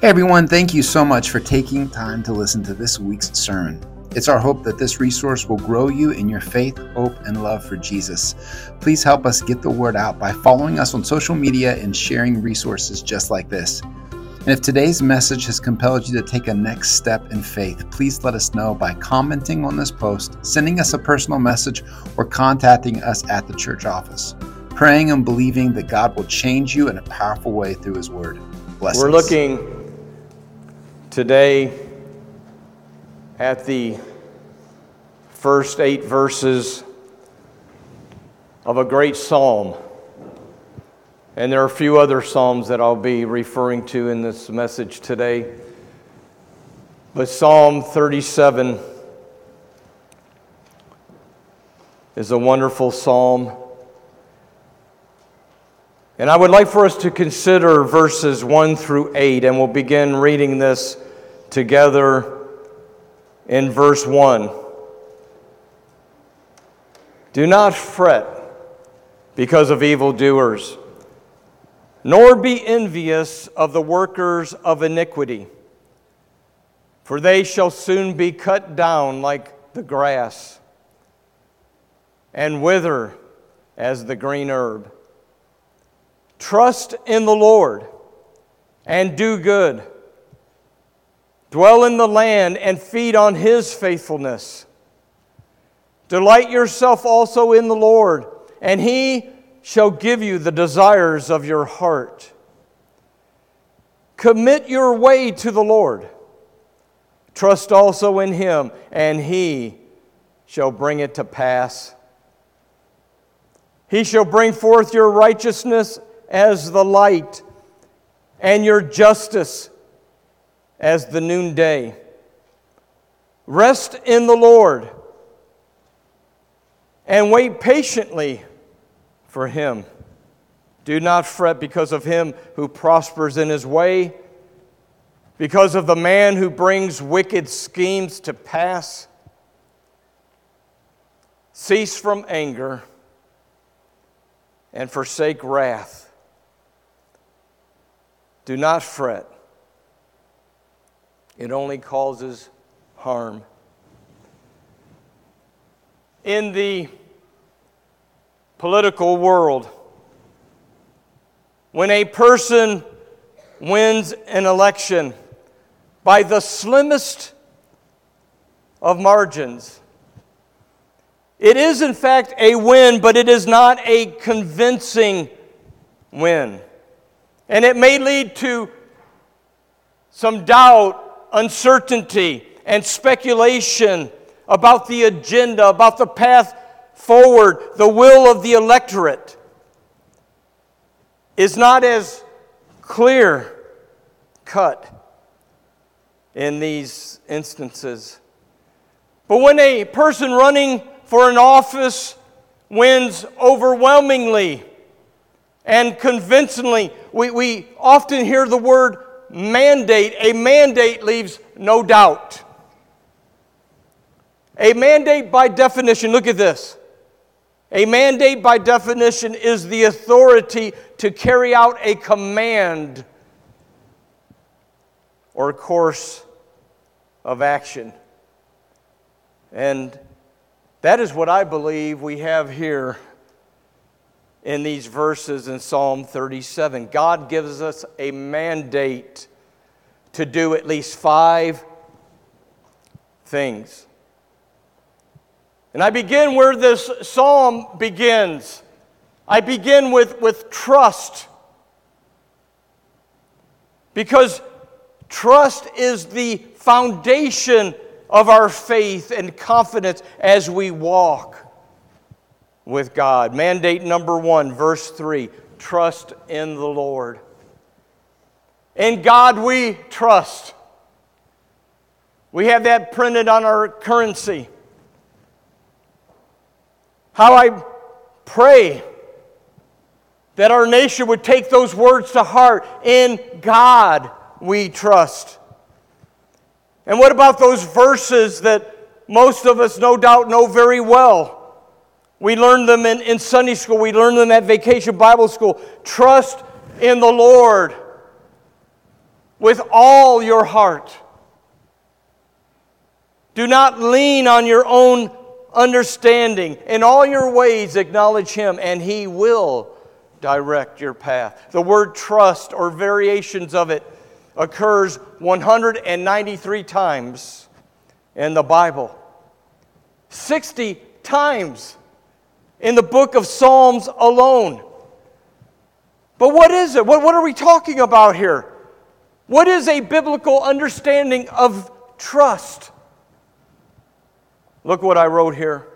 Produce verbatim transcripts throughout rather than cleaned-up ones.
Hey everyone, thank you so much for taking time to listen to this week's sermon. It's our hope that this resource will grow you in your faith, hope, and love for Jesus. Please help us get the word out by following us on social media and sharing resources just like this. And if today's message has compelled you to take a next step in faith, please let us know by commenting on this post, sending us a personal message, or contacting us at the church office. Praying and believing that God will change you in a powerful way through His Word. Blessings. We're looking today at the first eight verses of a great psalm. And there are a few other psalms that I'll be referring to in this message today. But Psalm thirty-seven is a wonderful psalm. And I would like for us to consider verses one through eight, and we'll begin reading this together in verse one. Do not fret because of evildoers, nor be envious of the workers of iniquity, for they shall soon be cut down like the grass and wither as the green herb. Trust in the Lord and do good. Dwell in the land and feed on His faithfulness. Delight yourself also in the Lord, and He shall give you the desires of your heart. Commit your way to the Lord. Trust also in Him, and He shall bring it to pass. He shall bring forth your righteousness as the light, and your justice as the noonday. Rest in the Lord, and wait patiently for Him. Do not fret because of him who prospers in his way, because of the man who brings wicked schemes to pass. Cease from anger and forsake wrath. Do not fret. It only causes harm. In the political world, when a person wins an election by the slimmest of margins, it is in fact a win, but it is not a convincing win. And it may lead to some doubt, uncertainty, and speculation about the agenda, about the path forward. The will of the electorate is not as clear cut in these instances. But when a person running for an office wins overwhelmingly and convincingly, we, we often hear the word mandate. A mandate leaves no doubt. A mandate by definition, look at this. A mandate by definition is the authority to carry out a command or course of action. And that is what I believe we have here in these verses in Psalm thirty-seven. God gives us a mandate to do at least five things. And I begin where this psalm begins. I begin with, with trust. Because trust is the foundation of our faith and confidence as we walk with God. Mandate number one, verse three, trust in the Lord. In God we trust. We have that printed on our currency. How I pray that our nation would take those words to heart. In God we trust. And what about those verses that most of us no doubt know very well? We learned them in, in Sunday school. We learned them at Vacation Bible School. Trust in the Lord with all your heart. Do not lean on your own understanding. In all your ways acknowledge Him, and He will direct your path. The word trust, or variations of it, occurs one hundred ninety-three times in the Bible. sixty times in the book of Psalms alone. But what is it? What, what are we talking about here? What is a biblical understanding of trust? Look what I wrote here.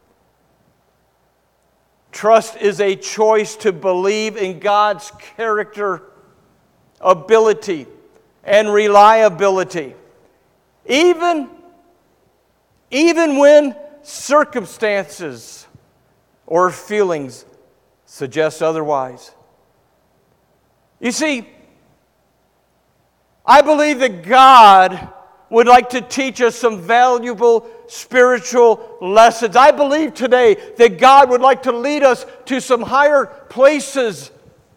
Trust is a choice to believe in God's character, ability, and reliability, even, even when circumstances or feelings suggest otherwise. You see, I believe that God would like to teach us some valuable spiritual lessons. I believe today that God would like to lead us to some higher places.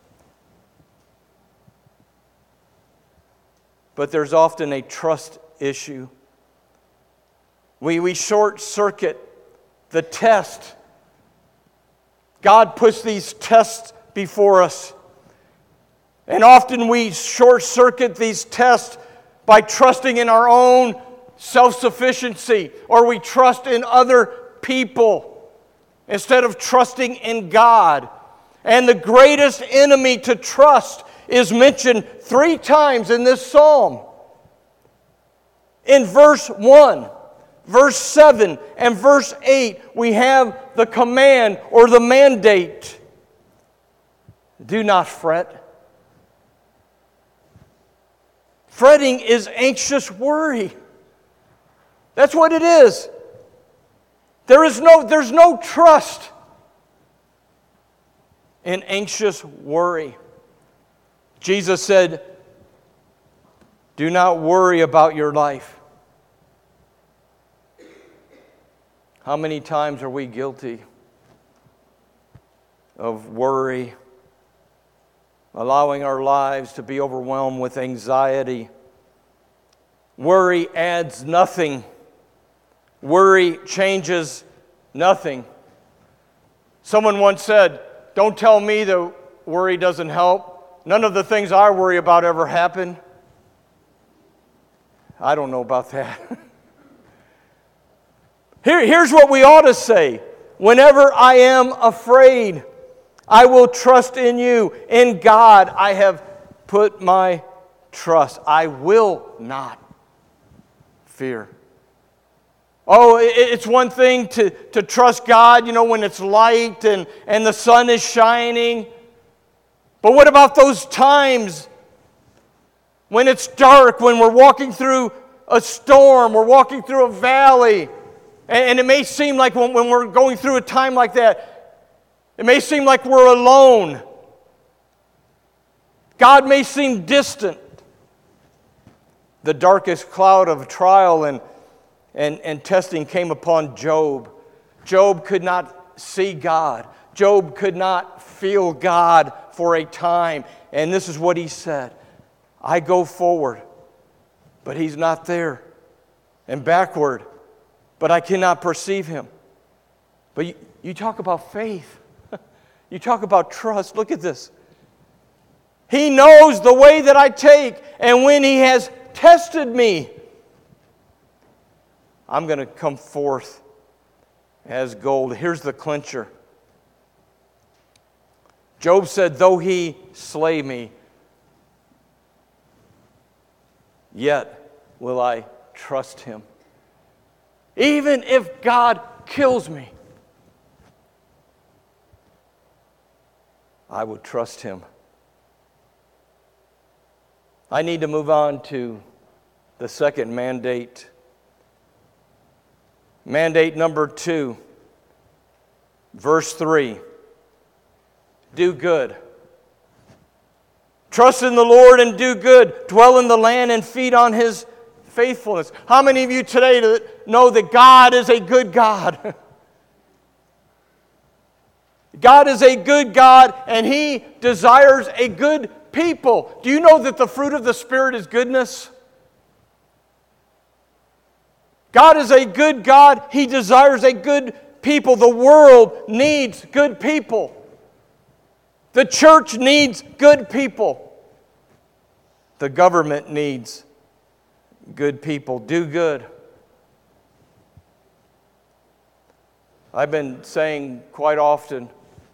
But there's often a trust issue. We, we short-circuit the test. God puts these tests before us. And often we short-circuit these tests by trusting in our own self-sufficiency, or we trust in other people instead of trusting in God. And the greatest enemy to trust is mentioned three times in this psalm. In verse one, verse seven, and verse eight, we have the command or the mandate. Do not fret. Fretting is anxious worry. That's what it is. There is no, there's no trust in anxious worry. Jesus said, do not worry about your life. How many times are we guilty of worry, allowing our lives to be overwhelmed with anxiety? Worry adds nothing. Worry changes nothing. Someone once said, don't tell me that worry doesn't help. None of the things I worry about ever happen. I don't know about that. Here, here's what we ought to say. Whenever I am afraid, I will trust in you. In God I have put my trust. I will not fear. Oh, it's one thing to, to trust God, you know, when it's light and, and the sun is shining. But what about those times when it's dark, when we're walking through a storm, we're walking through a valley, and, and it may seem like when, when we're going through a time like that, it may seem like we're alone. God may seem distant. The darkest cloud of trial and, and, and testing came upon Job. Job could not see God. Job could not feel God for a time. And this is what he said. I go forward, but He's not there. And backward, but I cannot perceive Him. But you, you talk about faith. You talk about trust. Look at this. He knows the way that I take, and when He has tested me, I'm going to come forth as gold. Here's the clincher. Job said, though He slay me, yet will I trust Him. Even if God kills me, I will trust Him. I need to move on to the second mandate. Mandate number two, verse three. Do good. Trust in the Lord and do good. Dwell in the land and feed on His faithfulness. How many of you today know that God is a good God? God is a good God, and He desires a good people. Do you know that the fruit of the Spirit is goodness? God is a good God. He desires a good people. The world needs good people. The church needs good people. The government needs good people. Do good. I've been saying quite often,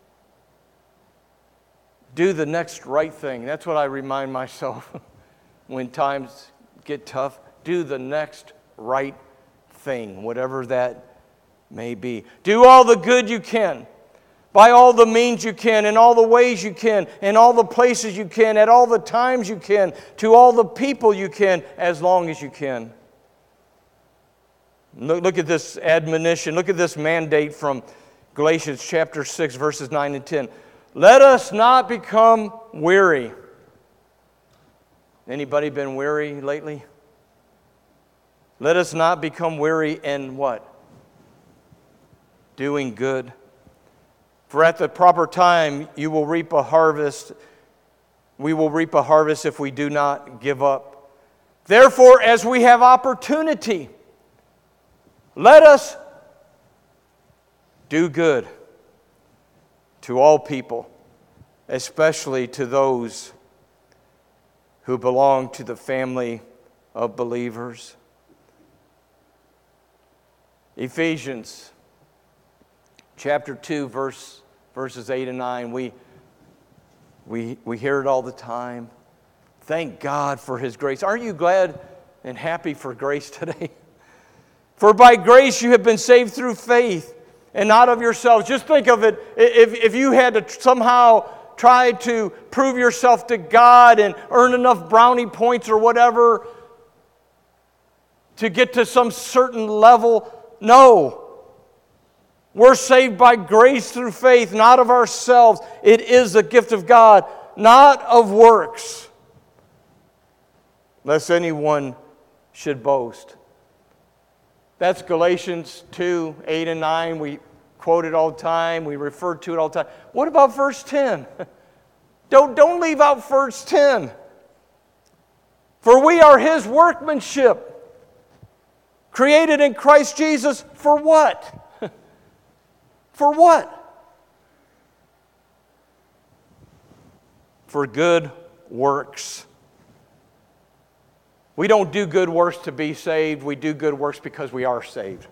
do the next right thing. That's what I remind myself when times get tough. Do the next right thing, whatever that may be. Do all the good you can, by all the means you can, in all the ways you can, in all the places you can, at all the times you can, to all the people you can, as long as you can. Look, look at this admonition. Look at this mandate from Galatians chapter six, verses nine and ten. Let us not become weary. Anybody been weary lately? Let us not become weary in what? Doing good. For at the proper time you will reap a harvest. We will reap a harvest if we do not give up. Therefore, as we have opportunity, let us do good to all people, especially to those who belong to the family of believers. Ephesians chapter two, verse, verses eight and nine. We, we, we hear it all the time. Thank God for His grace. Aren't you glad and happy for grace today? For by grace you have been saved through faith, and not of yourselves. Just think of it, if, if you had to somehow try to prove yourself to God and earn enough brownie points or whatever to get to some certain level. No. We're saved by grace through faith, not of ourselves. It is a gift of God, not of works, lest anyone should boast. That's Galatians two, eight and nine. We quote it all the time. We refer to it all the time. What about verse ten? Don't, don't leave out verse ten. For we are His workmanship, created in Christ Jesus for what? For what? For good works. We don't do good works to be saved. We do good works because we are saved.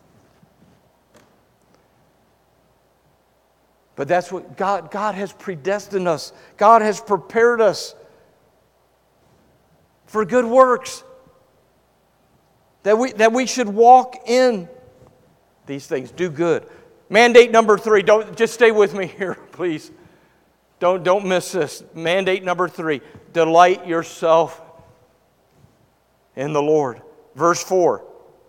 But that's what God, God has predestined us. God has prepared us for good works. That we, that we should walk in these things. Do good. Mandate number three. Don't just stay with me here, please. Don't, don't miss this. Mandate number three. Delight yourself in the Lord. Verse four.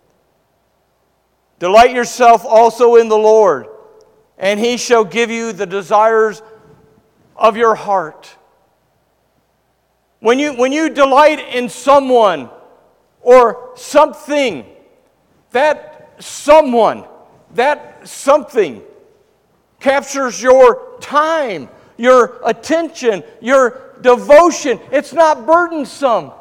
Delight yourself also in the Lord, and He shall give you the desires of your heart. When you, when you delight in someone or something, that someone, that something captures your time, your attention, your devotion. It's not burdensome.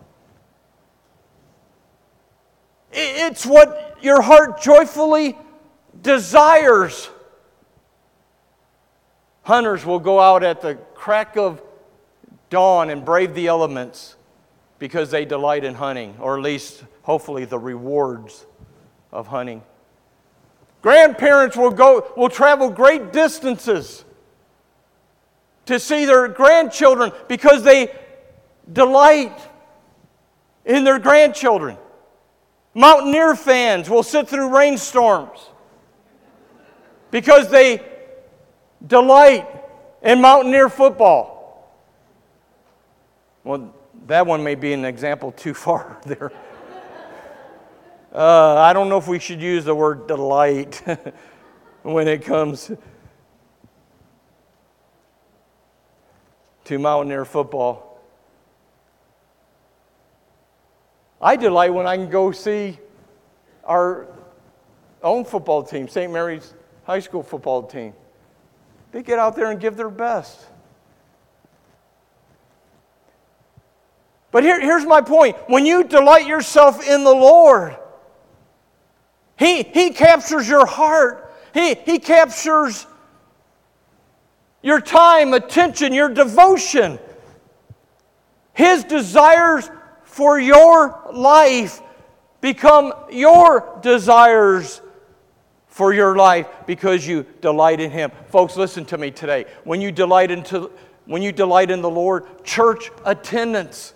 It's what your heart joyfully desires. Hunters will go out at the crack of dawn and brave the elements because they delight in hunting, or at least, hopefully, the rewards of hunting. Grandparents will go will travel great distances to see their grandchildren because they delight in their grandchildren. Mountaineer fans will sit through rainstorms because they delight in Mountaineer football. Well, that one may be an example too far there. Uh, I don't know if we should use the word delight when it comes to Mountaineer football. I delight when I can go see our own football team, Saint Mary's High School football team. They get out there and give their best. But here, here's my point. When you delight yourself in the Lord, He, he captures your heart. He, he captures your time, attention, your devotion. His desires for your life become your desires for your life because you delight in Him. Folks, listen to me today. When you delight into, when you delight in the Lord, church attendance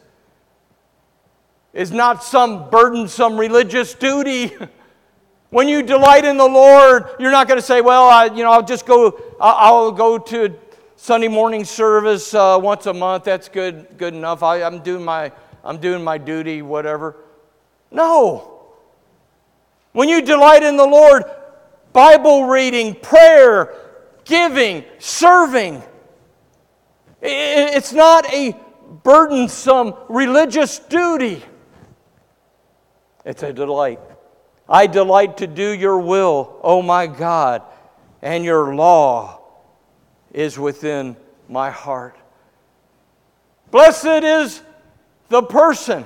is not some burdensome religious duty. When you delight in the Lord, you're not going to say, well, I, you know, I'll just go, I'll, I'll go to Sunday morning service uh, once a month. That's good, good enough. I, I'm doing my, I'm doing my duty, whatever. No. When you delight in the Lord, Bible reading, prayer, giving, serving, it, it's not a burdensome religious duty. It's a delight. I delight to do your will, O my God, and your law is within my heart. Blessed is the person,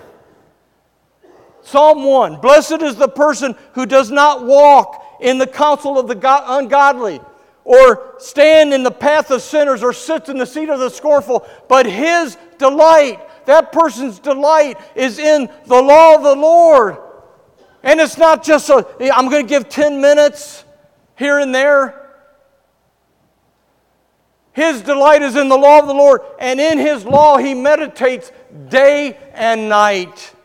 Psalm one, blessed is the person who does not walk in the counsel of the ungodly, or stand in the path of sinners, or sits in the seat of the scornful, but his delight, that person's delight, is in the law of the Lord. And it's not just a, I'm going to give ten minutes here and there. His delight is in the law of the Lord, and in His law He meditates day and night.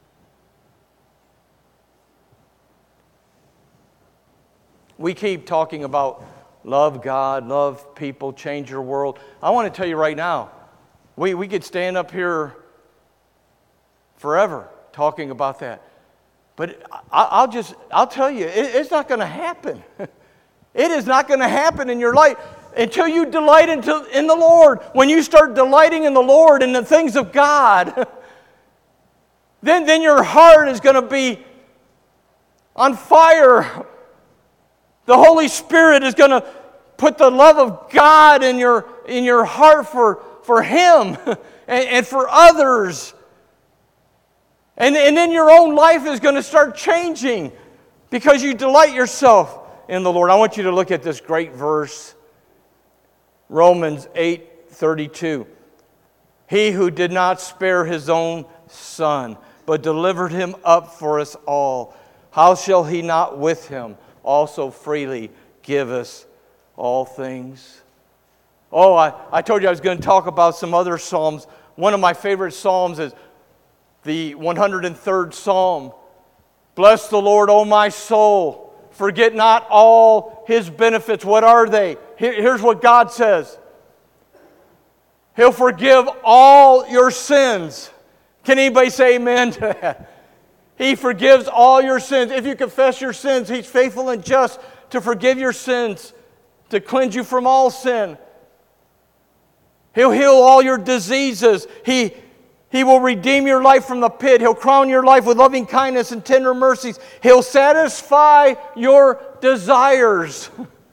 We keep talking about love God, love people, change your world. I want to tell you right now, we, we could stand up here forever talking about that. But I'll just, I'll tell you, it's not going to happen. It is not going to happen in your life until you delight into, in the Lord. When you start delighting in the Lord and the things of God, then, then your heart is going to be on fire. The Holy Spirit is going to put the love of God in your, in your heart for, for Him and, and for others. And, and then your own life is going to start changing because you delight yourself in the Lord. I want you to look at this great verse, Romans eight thirty-two. He who did not spare His own Son, but delivered Him up for us all, how shall He not with Him also freely give us all things? Oh, I, I told you I was going to talk about some other Psalms. One of my favorite Psalms is the one hundred third Psalm. Bless the Lord, O my soul. Forget not all His benefits. What are they? Here's what God says. He'll forgive all your sins. Can anybody say amen to that? He forgives all your sins. If you confess your sins, He's faithful and just to forgive your sins, to cleanse you from all sin. He'll heal all your diseases. He He will redeem your life from the pit. He'll crown your life with loving kindness and tender mercies. He'll satisfy your desires.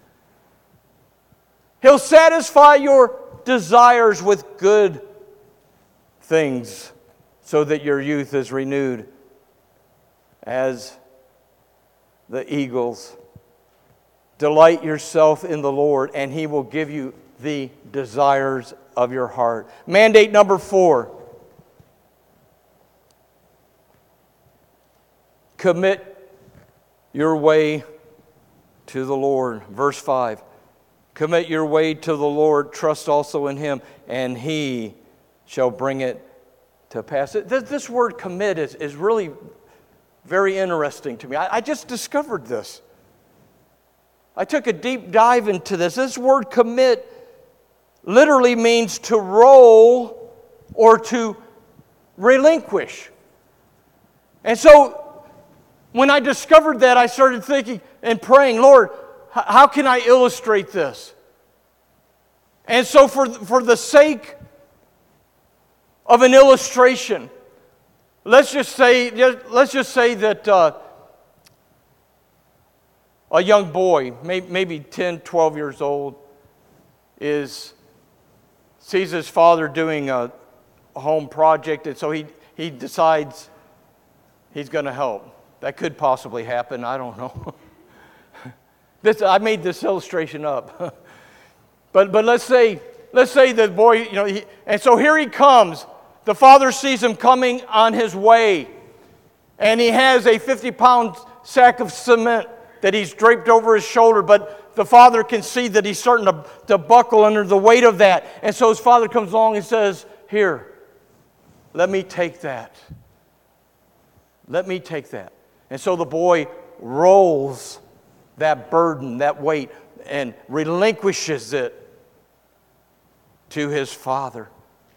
He'll satisfy your desires with good things so that your youth is renewed as the eagles. Delight yourself in the Lord, and He will give you the desires of your heart. Mandate number four. Commit your way to the Lord. Verse five. Commit your way to the Lord. Trust also in Him, and He shall bring it to pass. This word commit is, is really very interesting to me. I, I just discovered this. I took a deep dive into this. This word commit literally means to roll or to relinquish. And so, when I discovered that, I started thinking and praying, Lord, how can I illustrate this? And so for, for the sake of an illustration, let's just say, let's just say that uh, a young boy, maybe ten, twelve years old, is sees his father doing a home project, and so he he decides he's going to help. That could possibly happen. I don't know. This, I made this illustration up. but but let's say let's say the boy, you know, he, and so here he comes. The father sees him coming on his way, and he has a fifty-pound sack of cement that he's draped over his shoulder, but the father can see that he's starting to, to buckle under the weight of that. And so his father comes along and says, "Here, let me take that. Let me take that." And so the boy rolls that burden, that weight, and relinquishes it to his father.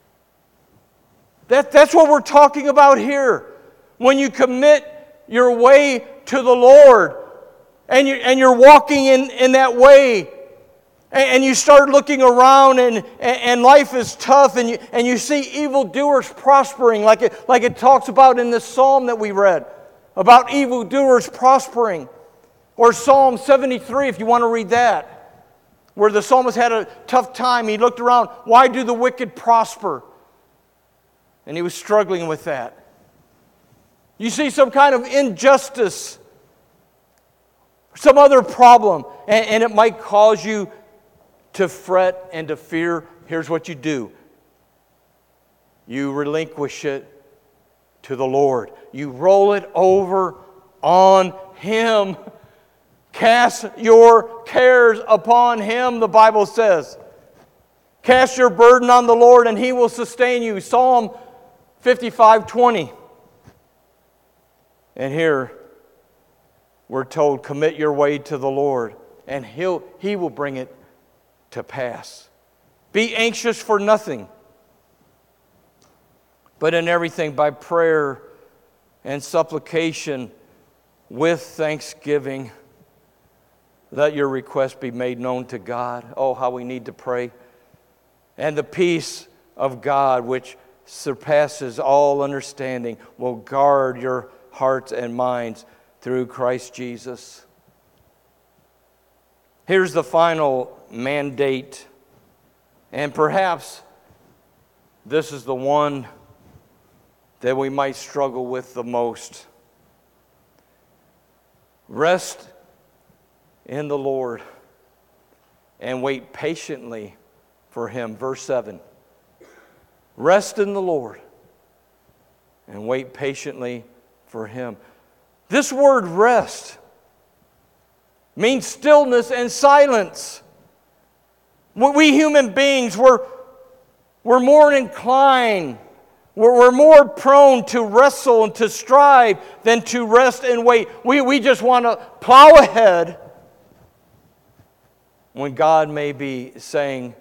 That, that's what we're talking about here. When you commit your way to the Lord, and, you, and you're walking in, in that way, and, and you start looking around, and, and, and life is tough, and you, and you see evildoers prospering, like it, like it talks about in this psalm that we read, about evildoers prospering. Or Psalm seventy-three, if you want to read that, where the psalmist had a tough time. He looked around, why do the wicked prosper? And he was struggling with that. You see some kind of injustice, some other problem, and, and it might cause you to fret and to fear. Here's what you do. You relinquish it to the Lord. You roll it over on Him. Cast your cares upon Him, the Bible says. Cast your burden on the Lord and He will sustain you. Psalm fifty-five twenty. And here we're told, commit your way to the Lord and He'll, He will bring it to pass. Be anxious for nothing, but in everything by prayer and supplication with thanksgiving. Let your request be made known to God. Oh, how we need to pray. And the peace of God, which surpasses all understanding, will guard your hearts and minds through Christ Jesus. Here's the final mandate. And perhaps this is the one that we might struggle with the most. Rest in the Lord and wait patiently for Him. Verse seven. Rest in the Lord and wait patiently for Him. This word rest means stillness and silence. We human beings, we're, we're more inclined, we're, we're more prone to wrestle and to strive than to rest and wait. We, we just want to plow ahead when God may be saying,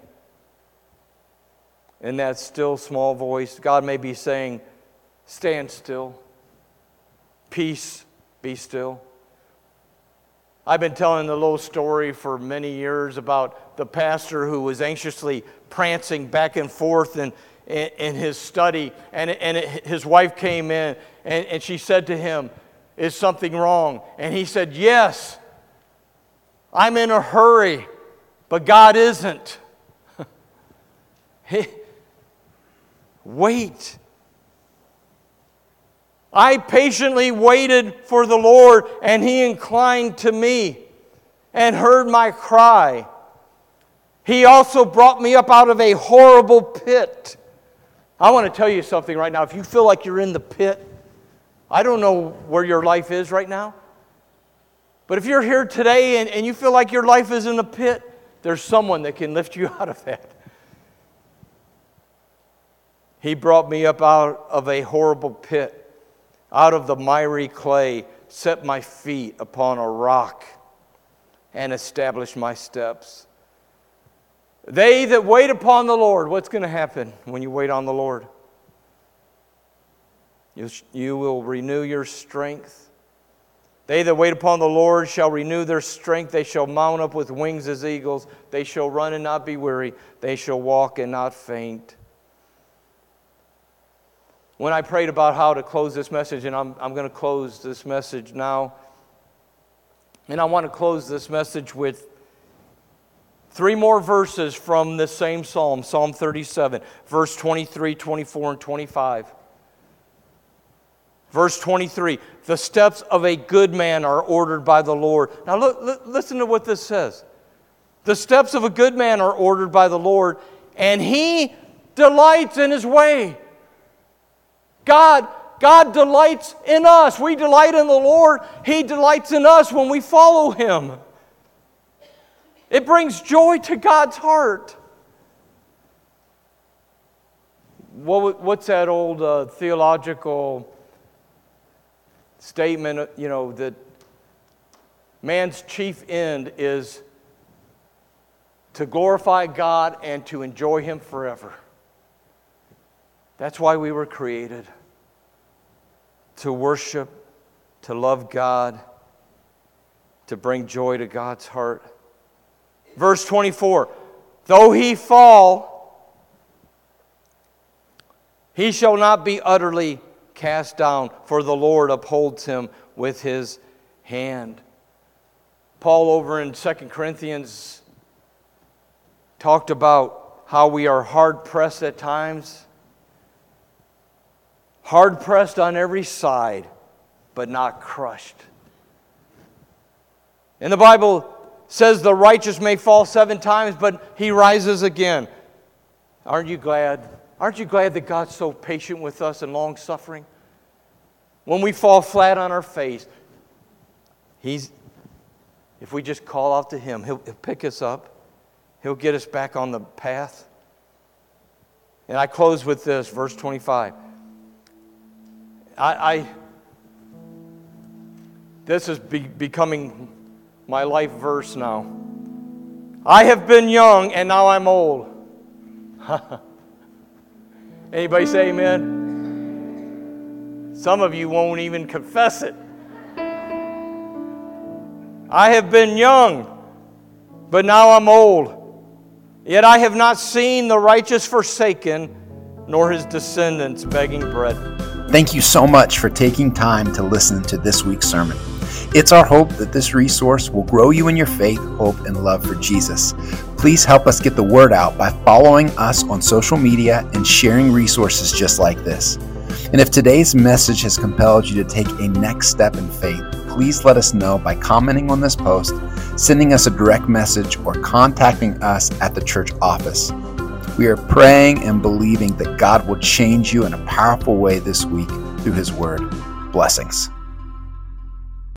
in that still small voice, God may be saying, stand still. Peace, be still. I've been telling the little story for many years about the pastor who was anxiously prancing back and forth in, in, in his study, and, and it, his wife came in, and, and she said to him, is something wrong? And he said, yes, I'm in a hurry, but God isn't. Wait. I patiently waited for the Lord, and He inclined to me and heard my cry. He also brought me up out of a horrible pit. I want to tell you something right now. If you feel like you're in the pit, I don't know where your life is right now, but if you're here today and, and you feel like your life is in a pit, there's someone that can lift you out of that. He brought me up out of a horrible pit, out of the miry clay, set my feet upon a rock, and established my steps. They that wait upon the Lord, what's going to happen when you wait on the Lord? You, you will renew your strength. They that wait upon the Lord shall renew their strength. They shall mount up with wings as eagles. They shall run and not be weary. They shall walk and not faint. When I prayed about how to close this message, and I'm, I'm going to close this message now, and I want to close this message with three more verses from this same psalm, Psalm thirty-seven, verse twenty-three, twenty-four, and twenty-five. Verse twenty-three, the steps of a good man are ordered by the Lord. Now look, look, listen to what this says. The steps of a good man are ordered by the Lord, and he delights in his way. God, God delights in us. We delight in the Lord. He delights in us when we follow Him. It brings joy to God's heart. What, what's that old uh, theological statement, you know, that man's chief end is to glorify God and to enjoy Him forever. That's why we were created. To worship, to love God, to bring joy to God's heart. Verse twenty-four, though he fall, he shall not be utterly cast down, for the Lord upholds him with His hand. Paul over in Second Corinthians talked about how we are hard-pressed at times, hard-pressed on every side, but not crushed. And the Bible says the righteous may fall seven times, but he rises again. Aren't you glad? Aren't you glad that God's so patient with us and long-suffering? When we fall flat on our face, He's, if we just call out to Him, He'll, he'll pick us up. He'll get us back on the path. And I close with this, verse twenty-five. I, I this is be, becoming my life verse now. I have been young and now I'm old. Anybody say amen? Some of you won't even confess it. I have been young, but now I'm old. Yet I have not seen the righteous forsaken, nor his descendants begging bread. Thank you so much for taking time to listen to this week's sermon. It's our hope that this resource will grow you in your faith, hope, and love for Jesus. Please help us get the word out by following us on social media and sharing resources just like this. And if today's message has compelled you to take a next step in faith, please let us know by commenting on this post, sending us a direct message, or contacting us at the church office. We are praying and believing that God will change you in a powerful way this week through His Word. Blessings.